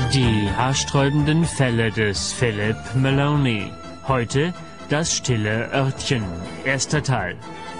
Die haarsträubenden Fälle des Philip Maloney. Heute das stille Örtchen. Erster Teil.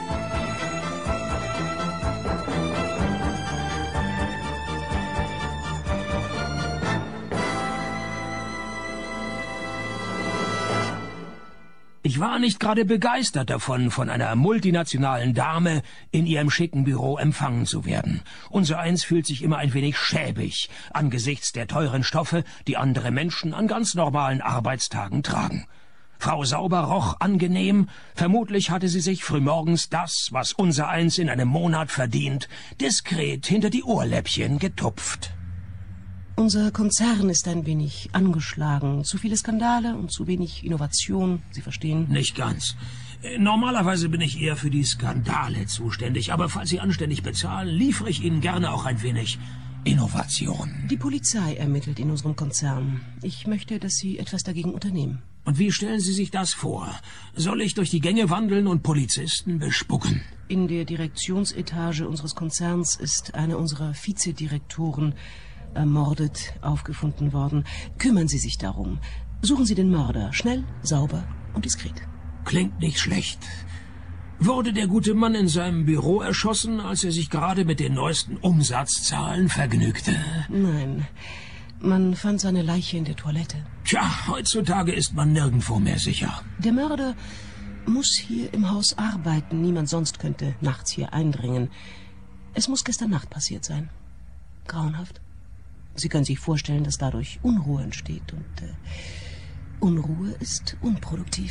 Ich war nicht gerade begeistert davon, von einer multinationalen Dame in ihrem schicken Büro empfangen zu werden. Unsereins fühlt sich immer ein wenig schäbig angesichts der teuren Stoffe, die andere Menschen an ganz normalen Arbeitstagen tragen. Frau Sauber roch angenehm. Vermutlich hatte sie sich frühmorgens das, was unsereins in einem Monat verdient, diskret hinter die Ohrläppchen getupft. Unser Konzern ist ein wenig angeschlagen. Zu viele Skandale und zu wenig Innovation, Sie verstehen? Nicht ganz. Normalerweise bin ich eher für die Skandale zuständig, aber falls Sie anständig bezahlen, liefere ich Ihnen gerne auch ein wenig Innovation. Die Polizei ermittelt in unserem Konzern. Ich möchte, dass Sie etwas dagegen unternehmen. Und wie stellen Sie sich das vor? Soll ich durch die Gänge wandeln und Polizisten bespucken? In der Direktionsetage unseres Konzerns ist eine unserer Vizedirektoren ermordet aufgefunden worden. Kümmern Sie sich darum. Suchen Sie den Mörder. Schnell, sauber und diskret. Klingt nicht schlecht. Wurde der gute Mann in seinem Büro erschossen, als er sich gerade mit den neuesten Umsatzzahlen vergnügte? Nein, man fand seine Leiche in der Toilette. Tja, heutzutage ist man nirgendwo mehr sicher. Der Mörder muss hier im Haus arbeiten. Niemand sonst könnte nachts hier eindringen. Es muss gestern Nacht passiert sein. Grauenhaft. Sie können sich vorstellen, dass dadurch Unruhe entsteht. Und Unruhe ist unproduktiv.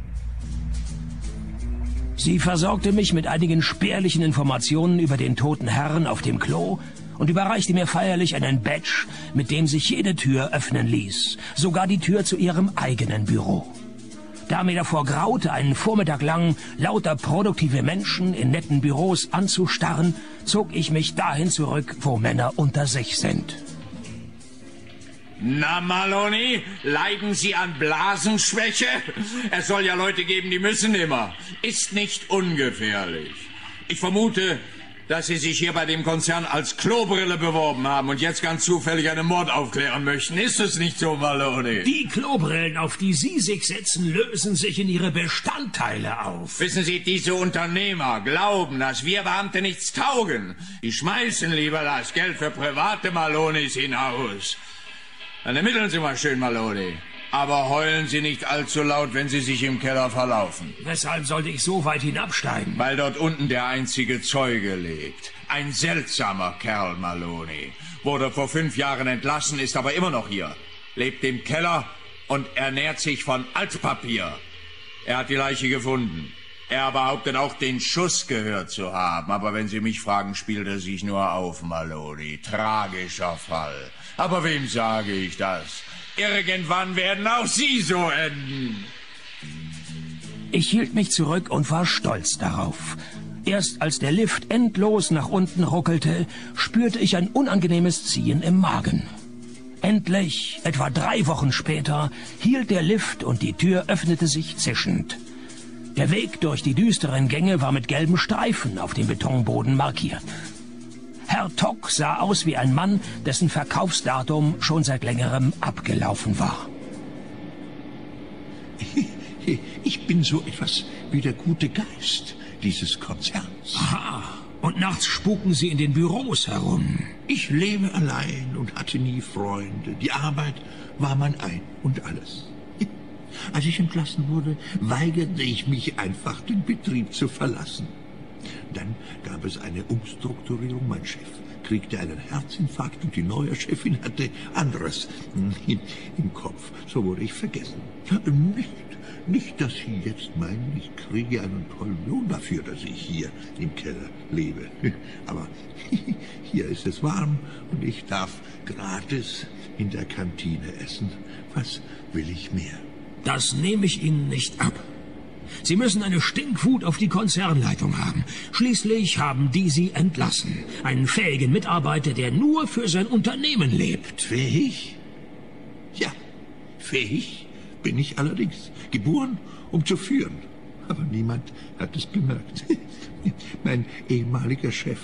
Sie versorgte mich mit einigen spärlichen Informationen über den toten Herrn auf dem Klo und überreichte mir feierlich einen Badge, mit dem sich jede Tür öffnen ließ. Sogar die Tür zu ihrem eigenen Büro. Da mir davor graute, einen Vormittag lang lauter produktive Menschen in netten Büros anzustarren, zog ich mich dahin zurück, wo Männer unter sich sind. Na, Maloney, leiden Sie an Blasenschwäche? Es soll ja Leute geben, die müssen immer. Ist nicht ungefährlich. Ich vermute, dass Sie sich hier bei dem Konzern als Klobrille beworben haben und jetzt ganz zufällig einen Mord aufklären möchten. Ist es nicht so, Maloney? Die Klobrillen, auf die Sie sich setzen, lösen sich in ihre Bestandteile auf. Wissen Sie, diese Unternehmer glauben, dass wir Beamte nichts taugen. Die schmeißen lieber das Geld für private Maloneys hinaus. Dann ermitteln Sie mal schön, Maloney. Aber heulen Sie nicht allzu laut, wenn Sie sich im Keller verlaufen. Weshalb sollte ich so weit hinabsteigen? Weil dort unten der einzige Zeuge lebt. Ein seltsamer Kerl, Maloney. Wurde vor 5 Jahren entlassen, ist aber immer noch hier. Lebt im Keller und ernährt sich von Altpapier. Er hat die Leiche gefunden. Er behauptet auch, den Schuss gehört zu haben. Aber wenn Sie mich fragen, spielt er sich nur auf, Maloney. Tragischer Fall. Aber wem sage ich das? Irgendwann werden auch Sie so enden. Ich hielt mich zurück und war stolz darauf. Erst als der Lift endlos nach unten ruckelte, spürte ich ein unangenehmes Ziehen im Magen. Endlich, etwa 3 Wochen später, hielt der Lift und die Tür öffnete sich zischend. Der Weg durch die düsteren Gänge war mit gelben Streifen auf dem Betonboden markiert. Herr Tock sah aus wie ein Mann, dessen Verkaufsdatum schon seit längerem abgelaufen war. Ich bin so etwas wie der gute Geist dieses Konzerns. Aha, und nachts spuken Sie in den Büros herum. Ich lebe allein und hatte nie Freunde. Die Arbeit war mein Ein und alles. Als ich entlassen wurde, weigerte ich mich einfach, den Betrieb zu verlassen. Dann gab es eine Umstrukturierung. Mein Chef kriegte einen Herzinfarkt und die neue Chefin hatte anderes im Kopf. So wurde ich vergessen. Nicht, dass Sie jetzt meinen, ich kriege einen tollen Lohn dafür, dass ich hier im Keller lebe. Aber hier ist es warm und ich darf gratis in der Kantine essen. Was will ich mehr? Das nehme ich Ihnen nicht ab. Sie müssen eine Stinkwut auf die Konzernleitung haben. Schließlich haben die Sie entlassen. Einen fähigen Mitarbeiter, der nur für sein Unternehmen lebt. Fähig? Ja, fähig bin ich allerdings. Geboren, um zu führen. Aber niemand hat es bemerkt. Mein ehemaliger Chef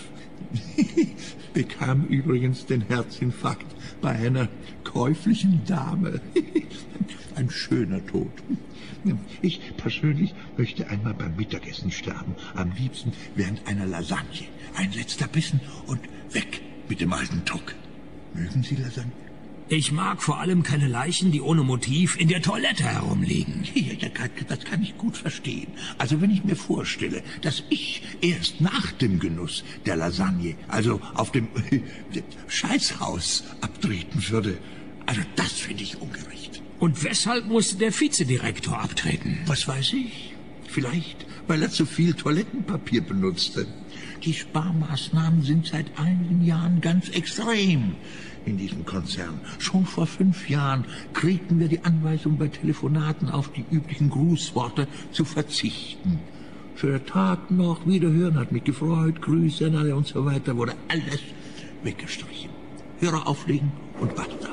Bekam übrigens den Herzinfarkt bei einer käuflichen Dame. Ein schöner Tod. Ich persönlich möchte einmal beim Mittagessen sterben. Am liebsten während einer Lasagne. Ein letzter Bissen und weg mit dem alten Tuck. Mögen Sie Lasagne? Ich mag vor allem keine Leichen, die ohne Motiv in der Toilette herumliegen. Ja, das kann ich gut verstehen. Also wenn ich mir vorstelle, dass ich erst nach dem Genuss der Lasagne, also auf dem Scheißhaus abtreten würde, also das finde ich ungerecht. Und weshalb musste der Vizedirektor abtreten? Was weiß ich? Vielleicht, weil er zu viel Toilettenpapier benutzte. Die Sparmaßnahmen sind seit einigen Jahren ganz extrem in diesem Konzern. Schon vor 5 Jahren kriegten wir die Anweisung, bei Telefonaten auf die üblichen Grußworte zu verzichten. Schönen Tag noch, wiederhören, hat mich gefreut, Grüße und so weiter, wurde alles weggestrichen. Hörer auflegen und basta.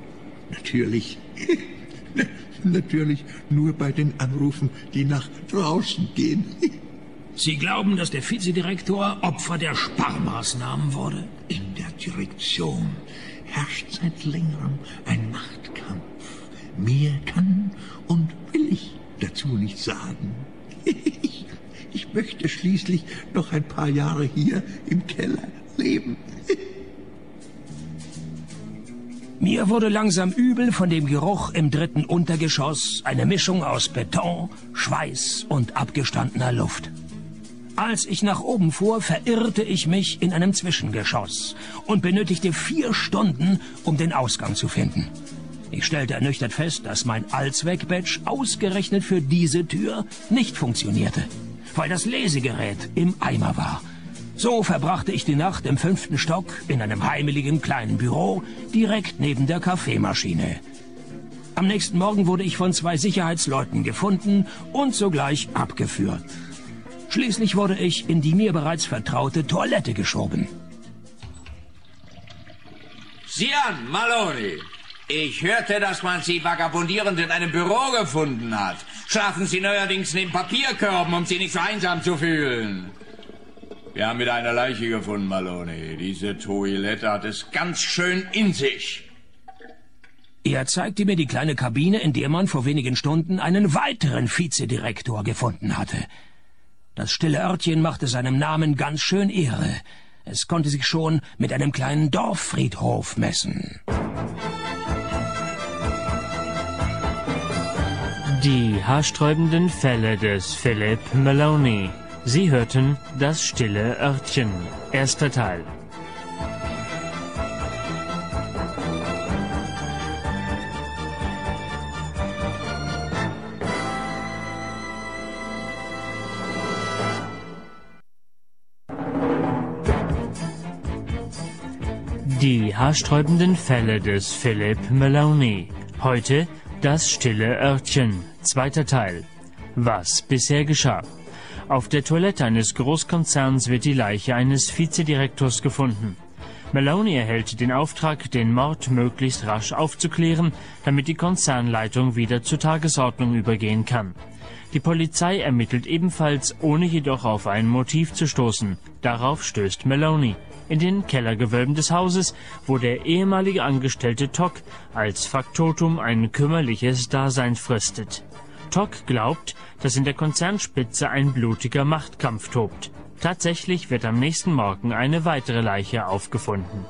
Natürlich nur bei den Anrufen, die nach draußen gehen. Sie glauben, dass der Vizedirektor Opfer der Sparmaßnahmen wurde? In der Direktion herrscht seit längerem ein Machtkampf. Mehr kann und will ich dazu nicht sagen. Ich möchte schließlich noch ein paar Jahre hier im Keller leben. Mir wurde langsam übel von dem Geruch im 3. Untergeschoss, eine Mischung aus Beton, Schweiß und abgestandener Luft. Als ich nach oben fuhr, verirrte ich mich in einem Zwischengeschoss und benötigte 4 Stunden, um den Ausgang zu finden. Ich stellte ernüchtert fest, dass mein Allzweck-Badge ausgerechnet für diese Tür nicht funktionierte, weil das Lesegerät im Eimer war. So verbrachte ich die Nacht im 5. Stock in einem heimeligen kleinen Büro direkt neben der Kaffeemaschine. Am nächsten Morgen wurde ich von 2 Sicherheitsleuten gefunden und sogleich abgeführt. Schließlich wurde ich in die mir bereits vertraute Toilette geschoben. Sieh an, Maloney. Ich hörte, dass man Sie vagabundierend in einem Büro gefunden hat. Schlafen Sie neuerdings neben Papierkörben, um Sie nicht so einsam zu fühlen. Wir haben wieder eine Leiche gefunden, Maloney. Diese Toilette hat es ganz schön in sich. Er zeigte mir die kleine Kabine, in der man vor wenigen Stunden einen weiteren Vizedirektor gefunden hatte. Das stille Örtchen machte seinem Namen ganz schön Ehre. Es konnte sich schon mit einem kleinen Dorffriedhof messen. Die haarsträubenden Fälle des Philip Maloney. Sie hörten Das stille Örtchen. 1. Teil. Die haarsträubenden Fälle des Philip Maloney. Heute Das stille Örtchen. 2. Teil. Was bisher geschah. Auf der Toilette eines Großkonzerns wird die Leiche eines Vizedirektors gefunden. Maloney erhält den Auftrag, den Mord möglichst rasch aufzuklären, damit die Konzernleitung wieder zur Tagesordnung übergehen kann. Die Polizei ermittelt ebenfalls, ohne jedoch auf ein Motiv zu stoßen. Darauf stößt Maloney in den Kellergewölben des Hauses, wo der ehemalige Angestellte Tock als Faktotum ein kümmerliches Dasein fristet. Tock glaubt, dass in der Konzernspitze ein blutiger Machtkampf tobt. Tatsächlich wird am nächsten Morgen eine weitere Leiche aufgefunden.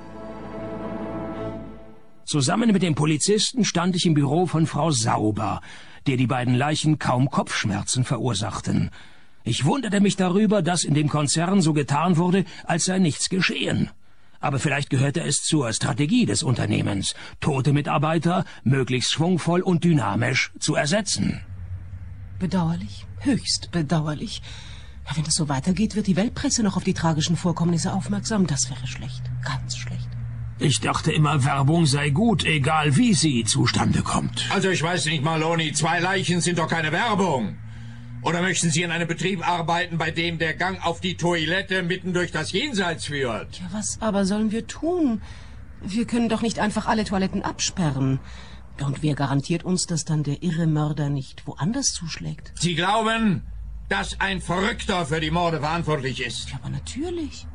Zusammen mit dem Polizisten stand ich im Büro von Frau Sauber, der die beiden Leichen kaum Kopfschmerzen verursachten. Ich wunderte mich darüber, dass in dem Konzern so getan wurde, als sei nichts geschehen. Aber vielleicht gehörte es zur Strategie des Unternehmens, tote Mitarbeiter möglichst schwungvoll und dynamisch zu ersetzen. Bedauerlich, höchst bedauerlich. Ja, wenn das so weitergeht, wird die Weltpresse noch auf die tragischen Vorkommnisse aufmerksam. Das wäre schlecht, ganz schlecht. Ich dachte immer, Werbung sei gut, egal wie sie zustande kommt. Also ich weiß nicht, Maloney, 2 Leichen sind doch keine Werbung. Oder möchten Sie in einem Betrieb arbeiten, bei dem der Gang auf die Toilette mitten durch das Jenseits führt? Ja, was aber sollen wir tun? Wir können doch nicht einfach alle Toiletten absperren. Und wer garantiert uns, dass dann der irre Mörder nicht woanders zuschlägt? Sie glauben, dass ein Verrückter für die Morde verantwortlich ist? Ja, aber natürlich.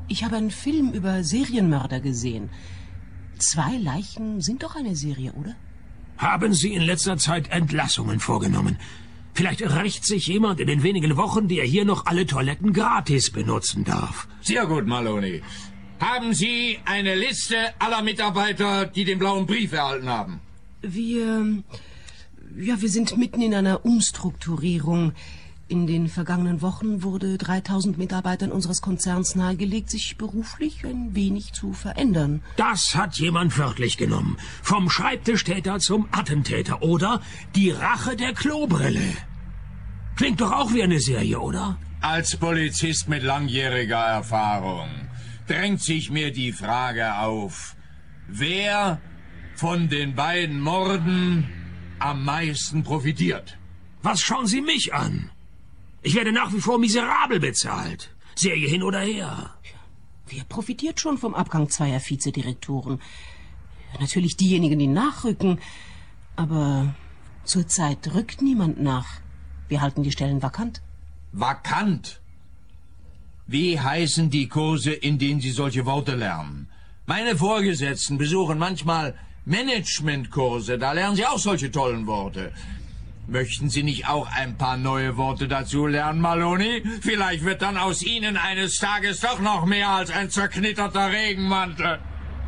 Ich habe einen Film über Serienmörder gesehen. 2 Leichen sind doch eine Serie, oder? Haben Sie in letzter Zeit Entlassungen vorgenommen? Vielleicht rächt sich jemand in den wenigen Wochen, die er hier noch alle Toiletten gratis benutzen darf. Sehr gut, Maloney. Haben Sie eine Liste aller Mitarbeiter, die den blauen Brief erhalten haben? Wir sind mitten in einer Umstrukturierung. In den vergangenen Wochen wurde 3000 Mitarbeitern unseres Konzerns nahegelegt, sich beruflich ein wenig zu verändern. Das hat jemand wörtlich genommen. Vom Schreibtischtäter zum Attentäter oder die Rache der Klobrille. Klingt doch auch wie eine Serie, oder? Als Polizist mit langjähriger Erfahrung drängt sich mir die Frage auf, wer von den beiden Morden am meisten profitiert. Was schauen Sie mich an? Ich werde nach wie vor miserabel bezahlt. Serie hin oder her. Wer profitiert schon vom Abgang 2 Vizedirektoren? Natürlich diejenigen, die nachrücken. Aber zurzeit rückt niemand nach. Wir halten die Stellen vakant. Vakant? Wie heißen die Kurse, in denen Sie solche Worte lernen? Meine Vorgesetzten besuchen manchmal Managementkurse. Da lernen sie auch solche tollen Worte. Möchten Sie nicht auch ein paar neue Worte dazu lernen, Maloney? Vielleicht wird dann aus Ihnen eines Tages doch noch mehr als ein zerknitterter Regenmantel.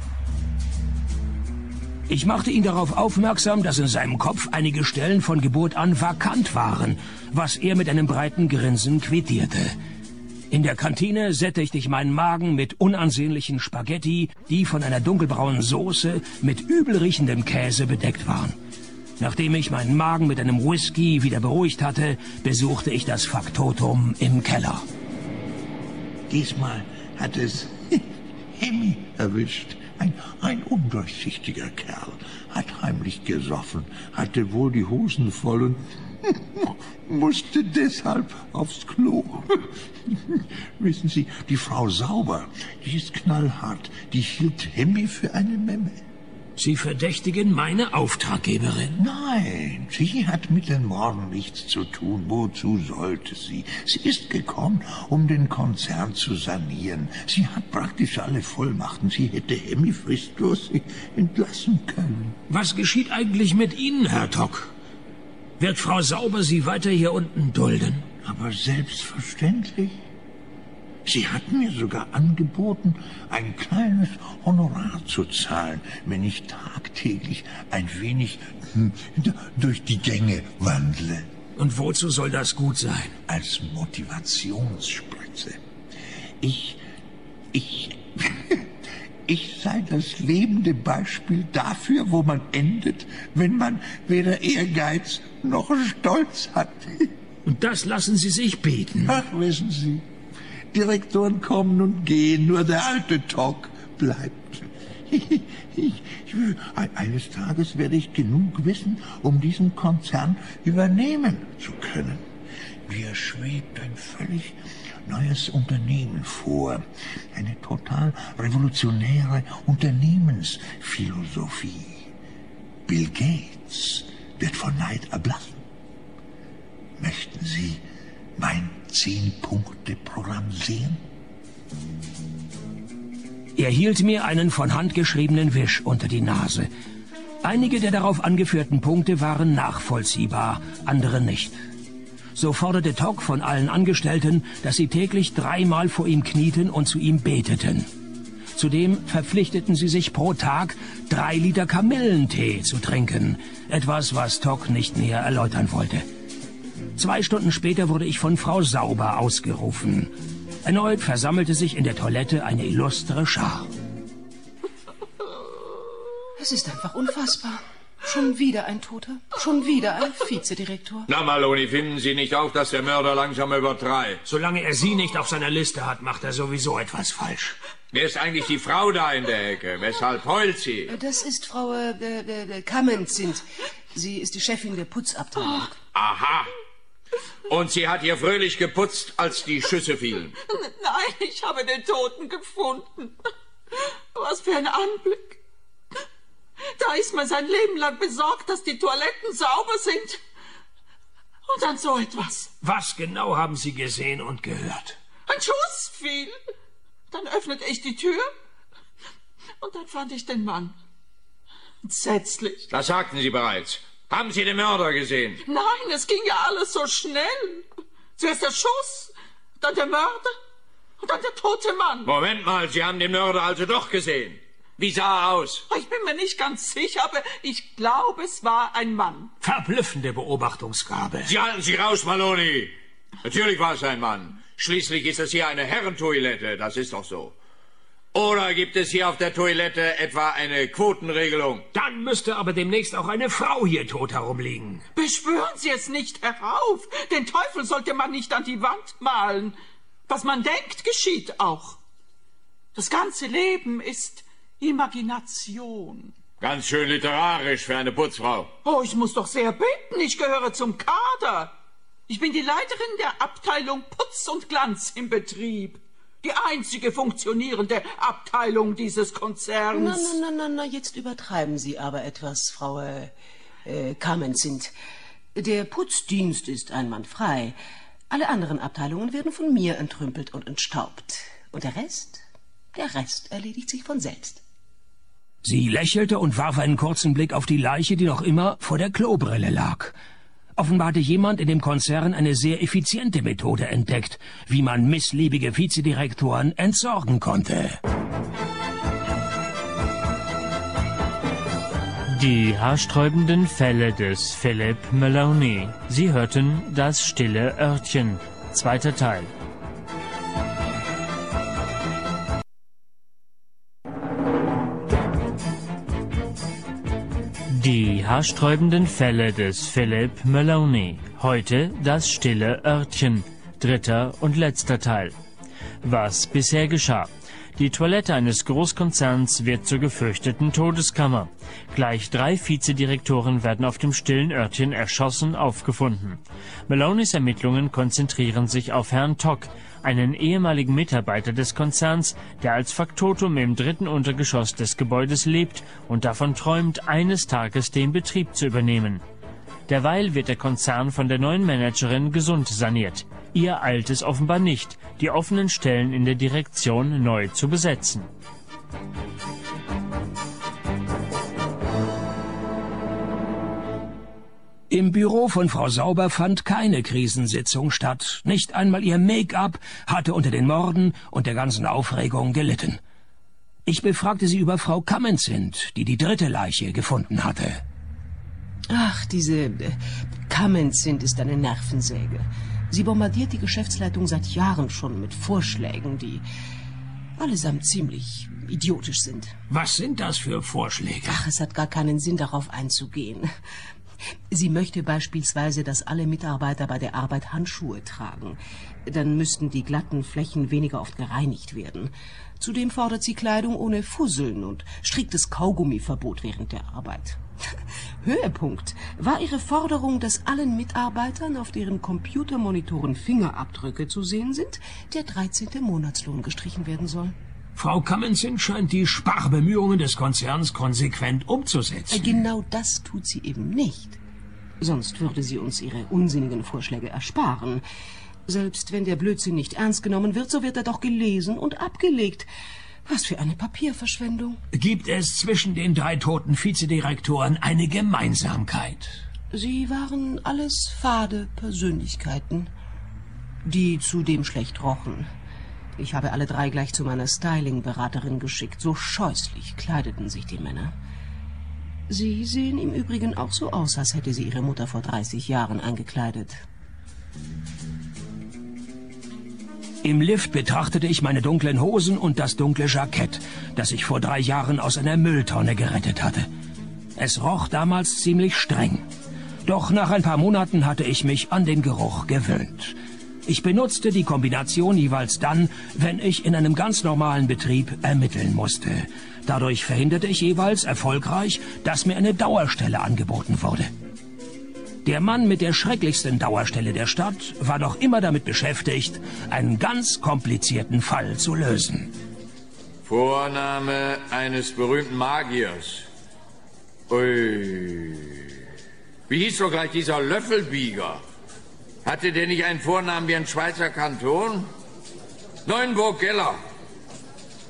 Ich machte ihn darauf aufmerksam, dass in seinem Kopf einige Stellen von Geburt an vakant waren, was er mit einem breiten Grinsen quittierte. In der Kantine sättigte ich meinen Magen mit unansehnlichen Spaghetti, die von einer dunkelbraunen Soße mit übelriechendem Käse bedeckt waren. Nachdem ich meinen Magen mit einem Whisky wieder beruhigt hatte, besuchte ich das Faktotum im Keller. Diesmal hat es Hemmi erwischt. Ein undurchsichtiger Kerl. Hat heimlich gesoffen, hatte wohl die Hosen voll und musste deshalb aufs Klo. Wissen Sie, die Frau Sauber, die ist knallhart. Die hielt Hemmi für eine Memme. Sie verdächtigen meine Auftraggeberin? Nein, sie hat mit den Morden nichts zu tun. Wozu sollte sie? Sie ist gekommen, um den Konzern zu sanieren. Sie hat praktisch alle Vollmachten. Sie hätte Hemmi fristlos entlassen können. Was geschieht eigentlich mit Ihnen, Herr Tock? Wird Frau Sauber Sie weiter hier unten dulden? Aber selbstverständlich. Sie hat mir sogar angeboten, ein kleines Honorar zu zahlen, wenn ich tagtäglich ein wenig durch die Gänge wandle. Und wozu soll das gut sein? Als Motivationsspritze. Ich sei das lebende Beispiel dafür, wo man endet, wenn man weder Ehrgeiz noch Stolz hat. Und das lassen Sie sich bieten? Ach, wissen Sie, Direktoren kommen und gehen, nur der alte Tock bleibt. Eines Tages werde ich genug wissen, um diesen Konzern übernehmen zu können. Mir schwebt ein völlig neues Unternehmen vor. Eine total revolutionäre Unternehmensphilosophie. Bill Gates wird vor Neid erblassen. Möchten Sie mein 10-Punkte-Programm sehen? Er hielt mir einen von Hand geschriebenen Wisch unter die Nase. Einige der darauf angeführten Punkte waren nachvollziehbar, andere nicht. So forderte Tock von allen Angestellten, dass sie täglich 3-mal vor ihm knieten und zu ihm beteten. Zudem verpflichteten sie sich pro Tag 3 Liter Kamillentee zu trinken. Etwas, was Tock nicht näher erläutern wollte. 2 Stunden später wurde ich von Frau Sauber ausgerufen. Erneut versammelte sich in der Toilette eine illustre Schar. Es ist einfach unfassbar. Schon wieder ein Toter, schon wieder ein Vizedirektor. Na, Maloney, finden Sie nicht auch, dass der Mörder langsam übertreibt? Solange er Sie nicht auf seiner Liste hat, macht er sowieso etwas falsch. Wer ist eigentlich die Frau da in der Ecke? Weshalb heult sie? Das ist Frau Kammenzind. Sie ist die Chefin der Putzabteilung. Aha. Und sie hat hier fröhlich geputzt, als die Schüsse fielen. Nein, ich habe den Toten gefunden. Was für ein Anblick. Da ist man sein Leben lang besorgt, dass die Toiletten sauber sind. Und dann so etwas. Was genau haben Sie gesehen und gehört? Ein Schuss fiel. Dann öffnete ich die Tür und dann fand ich den Mann. Entsetzlich. Das sagten Sie bereits. Haben Sie den Mörder gesehen? Nein, es ging ja alles so schnell. Zuerst der Schuss, dann der Mörder und dann der tote Mann. Moment mal, Sie haben den Mörder also doch gesehen. Wie sah er aus? Ich bin mir nicht ganz sicher, aber ich glaube, es war ein Mann. Verblüffende Beobachtungsgabe. Sie halten sich raus, Maloney. Natürlich war es ein Mann. Schließlich ist das hier eine Herrentoilette, das ist doch so. Oder gibt es hier auf der Toilette etwa eine Quotenregelung? Dann müsste aber demnächst auch eine Frau hier tot herumliegen. Beschwören Sie es nicht herauf. Den Teufel sollte man nicht an die Wand malen. Was man denkt, geschieht auch. Das ganze Leben ist Imagination. Ganz schön literarisch für eine Putzfrau. Oh, ich muss doch sehr bitten. Ich gehöre zum Kader. Ich bin die Leiterin der Abteilung Putz und Glanz im Betrieb. Die einzige funktionierende Abteilung dieses Konzerns. Na, jetzt übertreiben Sie aber etwas, Frau Kamenzind. Der Putzdienst ist einwandfrei. Alle anderen Abteilungen werden von mir entrümpelt und entstaubt. Und der Rest erledigt sich von selbst. Sie lächelte und warf einen kurzen Blick auf die Leiche, die noch immer vor der Klobrille lag. Offenbar hatte jemand in dem Konzern eine sehr effiziente Methode entdeckt, wie man missliebige Vizedirektoren entsorgen konnte. Die haarsträubenden Fälle des Philip Maloney. Sie hörten Das stille Örtchen. 2. Teil. Die haarsträubenden Fälle des Philip Maloney. Heute Das stille Örtchen. 3. und letzter Teil. Was bisher geschah. Die Toilette eines Großkonzerns wird zur gefürchteten Todeskammer. Gleich 3 Vizedirektoren werden auf dem stillen Örtchen erschossen aufgefunden. Maloneys Ermittlungen konzentrieren sich auf Herrn Tock, einen ehemaligen Mitarbeiter des Konzerns, der als Faktotum im 3. Untergeschoss des Gebäudes lebt und davon träumt, eines Tages den Betrieb zu übernehmen. Derweil wird der Konzern von der neuen Managerin gesund saniert. Ihr eilt es offenbar nicht, die offenen Stellen in der Direktion neu zu besetzen. Im Büro von Frau Sauber fand keine Krisensitzung statt. Nicht einmal ihr Make-up hatte unter den Morden und der ganzen Aufregung gelitten. Ich befragte sie über Frau Kamenzind, die die 3. Leiche gefunden hatte. Ach, diese Kamenzind ist eine Nervensäge. Sie bombardiert die Geschäftsleitung seit Jahren schon mit Vorschlägen, die allesamt ziemlich idiotisch sind. Was sind das für Vorschläge? Ach, es hat gar keinen Sinn, darauf einzugehen. Sie möchte beispielsweise, dass alle Mitarbeiter bei der Arbeit Handschuhe tragen. Dann müssten die glatten Flächen weniger oft gereinigt werden. Zudem fordert sie Kleidung ohne Fusseln und striktes Kaugummiverbot während der Arbeit. Höhepunkt war ihre Forderung, dass allen Mitarbeitern, auf deren Computermonitoren Fingerabdrücke zu sehen sind, der 13. Monatslohn gestrichen werden soll. Frau Kamenzind scheint die Sparbemühungen des Konzerns konsequent umzusetzen. Genau das tut sie eben nicht. Sonst würde sie uns ihre unsinnigen Vorschläge ersparen. Selbst wenn der Blödsinn nicht ernst genommen wird, so wird er doch gelesen und abgelegt. Was für eine Papierverschwendung. Gibt es zwischen den 3 toten Vizedirektoren eine Gemeinsamkeit? Sie waren alles fade Persönlichkeiten, die zudem schlecht rochen. Ich habe alle 3 gleich zu meiner Styling-Beraterin geschickt. So scheußlich kleideten sich die Männer. Sie sehen im Übrigen auch so aus, als hätte sie ihre Mutter vor 30 Jahren eingekleidet. Im Lift betrachtete ich meine dunklen Hosen und das dunkle Jackett, das ich vor 3 Jahren aus einer Mülltonne gerettet hatte. Es roch damals ziemlich streng. Doch nach ein paar Monaten hatte ich mich an den Geruch gewöhnt. Ich benutzte die Kombination jeweils dann, wenn ich in einem ganz normalen Betrieb ermitteln musste. Dadurch verhinderte ich jeweils erfolgreich, dass mir eine Dauerstelle angeboten wurde. Der Mann mit der schrecklichsten Dauerstelle der Stadt war noch immer damit beschäftigt, einen ganz komplizierten Fall zu lösen. Vorname eines berühmten Magiers. Ui. Wie hieß doch gleich dieser Löffelbieger? Hatte der nicht einen Vornamen wie ein Schweizer Kanton? Neuenburg-Geller.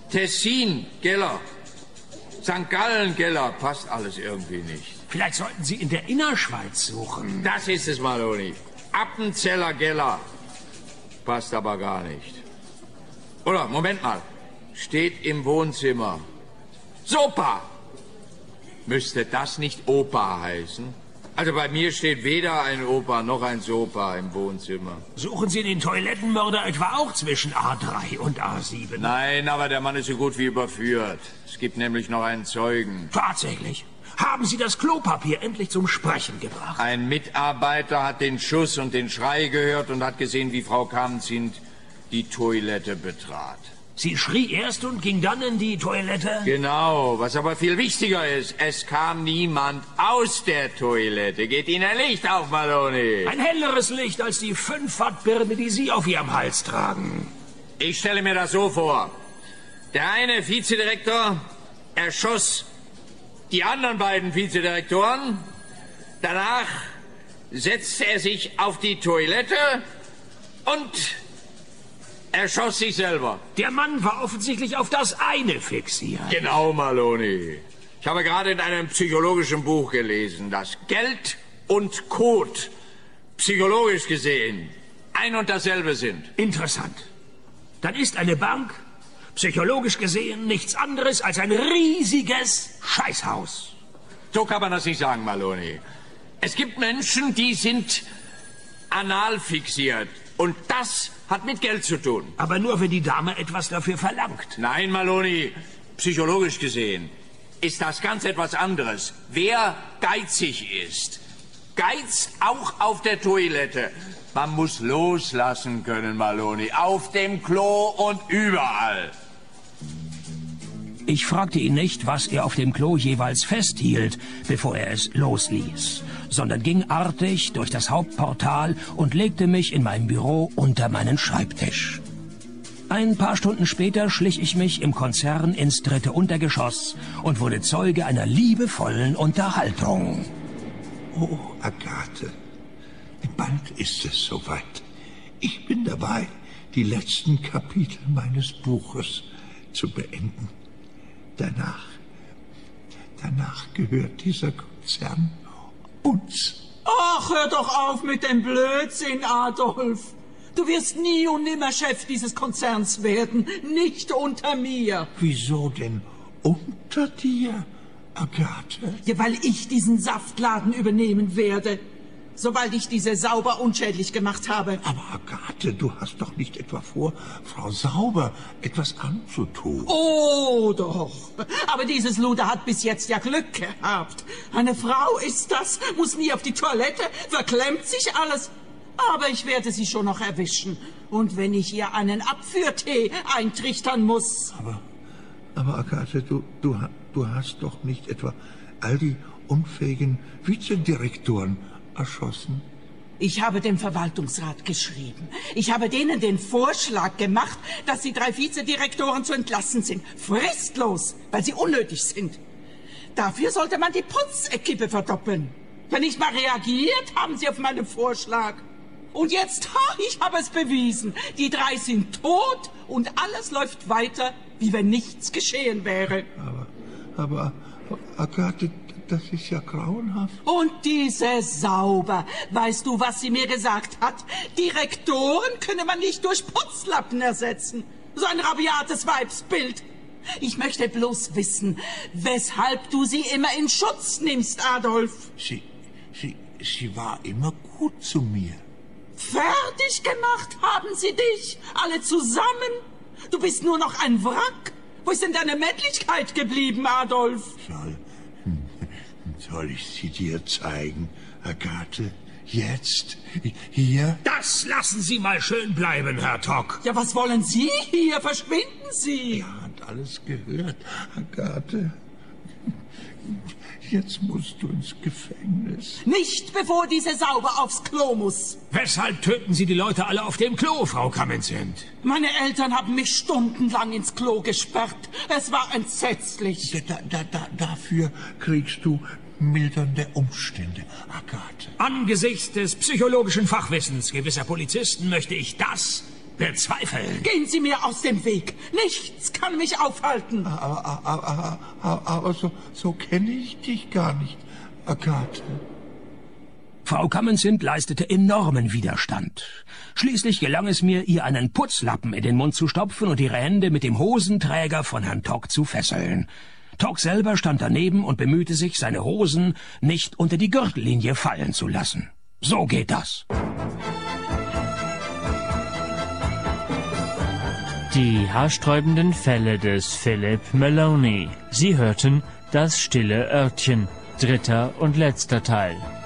Tessin, Geller. St. Gallen, Geller, passt alles irgendwie nicht. Vielleicht sollten Sie in der Innerschweiz suchen. Das ist es, Maloni. Appenzeller, Geller. Passt aber gar nicht. Oder, Moment mal. Steht im Wohnzimmer. Sopa. Müsste das nicht Opa heißen? Also bei mir steht weder ein Opa noch ein Sopa im Wohnzimmer. Suchen Sie den Toilettenmörder etwa auch zwischen A3 und A7? Nein, aber der Mann ist so gut wie überführt. Es gibt nämlich noch einen Zeugen. Tatsächlich. Haben Sie das Klopapier endlich zum Sprechen gebracht? Ein Mitarbeiter hat den Schuss und den Schrei gehört und hat gesehen, wie Frau Kamzind die Toilette betrat. Sie schrie erst und ging dann in die Toilette? Genau, was aber viel wichtiger ist, es kam niemand aus der Toilette. Geht Ihnen ein Licht auf, Maloni? Ein helleres Licht als die 5 Wattbirne, die Sie auf Ihrem Hals tragen. Ich stelle mir das so vor. Der eine Vizedirektor erschoss die anderen beiden Vizedirektoren. Danach setzte er sich auf die Toilette und erschoss sich selber. Der Mann war offensichtlich auf das eine fixiert. Genau, Maloni. Ich habe gerade in einem psychologischen Buch gelesen, dass Geld und Kot psychologisch gesehen ein und dasselbe sind. Interessant. Dann ist eine Bank psychologisch gesehen nichts anderes als ein riesiges Scheißhaus. So kann man das nicht sagen, Maloni. Es gibt Menschen, die sind anal fixiert. Und das hat mit Geld zu tun. Aber nur, wenn die Dame etwas dafür verlangt. Nein, Maloni, psychologisch gesehen ist das ganz etwas anderes. Wer geizig ist, Geiz auch auf der Toilette. Man muss loslassen können, Maloni. Auf dem Klo und überall. Ich fragte ihn nicht, was er auf dem Klo jeweils festhielt, bevor er es losließ, sondern ging artig durch das Hauptportal und legte mich in meinem Büro unter meinen Schreibtisch. Ein paar Stunden später schlich ich mich im Konzern ins 3. Untergeschoss und wurde Zeuge einer liebevollen Unterhaltung. Oh, Agathe, bald ist es soweit. Ich bin dabei, die letzten Kapitel meines Buches zu beenden. Danach gehört dieser Konzern uns. Ach, hör doch auf mit dem Blödsinn, Adolf. Du wirst nie und nimmer Chef dieses Konzerns werden. Nicht unter mir. Wieso denn unter dir, Agathe? Ja, weil ich diesen Saftladen übernehmen werde. Sobald ich diese Sauber unschädlich gemacht habe. Aber Agathe, du hast doch nicht etwa vor, Frau Sauber etwas anzutun. Oh, doch. Aber dieses Luder hat bis jetzt ja Glück gehabt. Eine Frau ist das, muss nie auf die Toilette, verklemmt sich alles. Aber ich werde sie schon noch erwischen. Und wenn ich ihr einen Abführtee eintrichtern muss. Aber Agathe, du hast doch nicht etwa all die unfähigen Vizedirektoren erschossen? Ich habe dem Verwaltungsrat geschrieben. Ich habe denen den Vorschlag gemacht, dass die 3 Vizedirektoren zu entlassen sind. Fristlos, weil sie unnötig sind. Dafür sollte man die Putzequipe verdoppeln. Wenn nicht mal reagiert, haben sie auf meinen Vorschlag. Und jetzt, ich habe es bewiesen. Die 3 sind tot und alles läuft weiter, wie wenn nichts geschehen wäre. Aber Agathe, das ist ja grauenhaft. Und diese Sauber, weißt du, was sie mir gesagt hat? Direktoren könne man nicht durch Putzlappen ersetzen. So ein rabiates Weibsbild. Ich möchte bloß wissen, weshalb du sie immer in Schutz nimmst, Adolf. Sie war immer gut zu mir. Fertig gemacht haben sie dich, alle zusammen. Du bist nur noch ein Wrack. Wo ist denn deine Männlichkeit geblieben, Adolf? Soll ich sie dir zeigen, Agathe? Jetzt? Hier? Das lassen Sie mal schön bleiben, Herr Tock. Ja, was wollen Sie hier? Verschwinden Sie! Er hat alles gehört, Agathe. Jetzt musst du ins Gefängnis. Nicht, bevor diese Sauber aufs Klo muss. Weshalb töten Sie die Leute alle auf dem Klo, Frau Kamenzend? Meine Eltern haben mich stundenlang ins Klo gesperrt. Es war entsetzlich. Dafür kriegst du mildernde Umstände, Agathe. Angesichts des psychologischen Fachwissens gewisser Polizisten möchte ich das bezweifeln. Gehen Sie mir aus dem Weg. Nichts kann mich aufhalten. Aber so kenne ich dich gar nicht, Agathe. Frau Kamen-Zinn leistete enormen Widerstand. Schließlich gelang es mir, ihr einen Putzlappen in den Mund zu stopfen und ihre Hände mit dem Hosenträger von Herrn Tock zu fesseln. Tock selber stand daneben und bemühte sich, seine Hosen nicht unter die Gürtellinie fallen zu lassen. So geht das. Die haarsträubenden Fälle des Philip Maloney. Sie hörten Das stille Örtchen, 3. und letzter Teil.